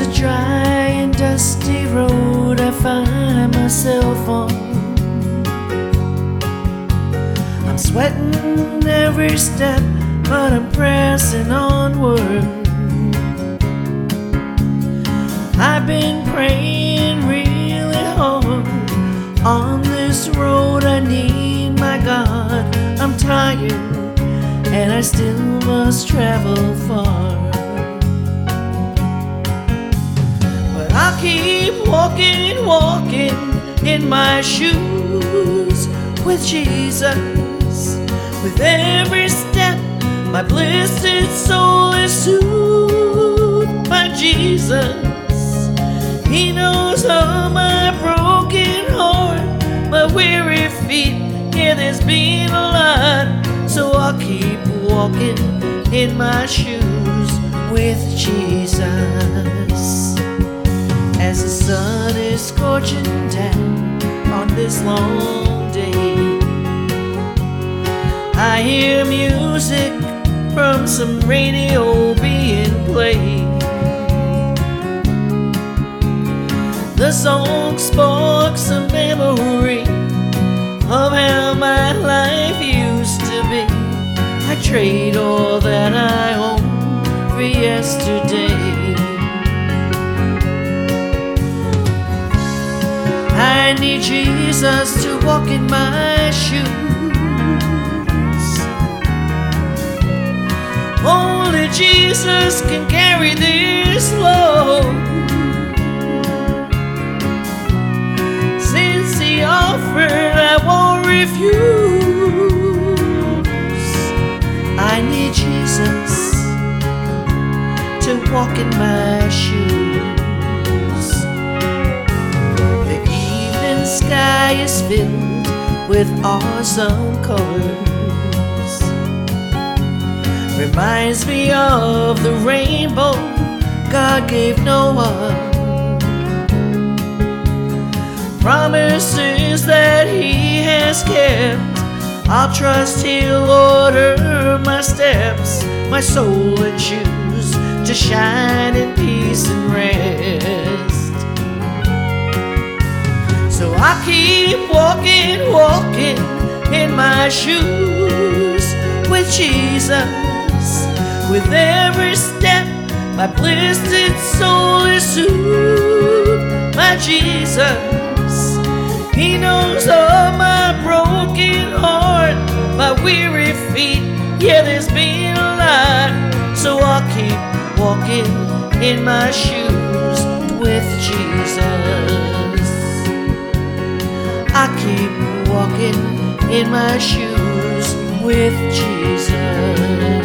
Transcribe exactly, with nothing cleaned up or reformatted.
a dry and dusty road I find myself on. I'm sweating every step, but I'm pressing onward. I've been praying really hard. On this road I need my God. I'm tired and I still must travel far. But I'll keep walking, walking in my shoes with Jesus. With every step my blessed soul is soothed by Jesus. He knows all my broken heart, my weary feet. Yeah, there's been a lot, so I'll keep walking in my shoes with Jesus. As the sun is scorching down on this long day, I hear music from some radio being played. The song sparks a memory of how my life used to be. I trade all that I own for yesterday. I need Jesus to walk in my shoes. Only Jesus can carry this load. Since He offered, I won't refuse. I need Jesus to walk in my shoes. The evening sky is filled with awesome colors. Reminds me of the rainbow God gave Noah. Promises that He has kept. I'll trust He'll order my steps, my soul and shoes to shine in peace and rest. So I keep walking, walking in my shoes with Jesus. With every step my blessed soul is soothed by Jesus. He knows all my broken heart, my weary feet. Yeah, there's been a lot, so I'll keep walking in my shoes with Jesus. I keep walking in my shoes with Jesus.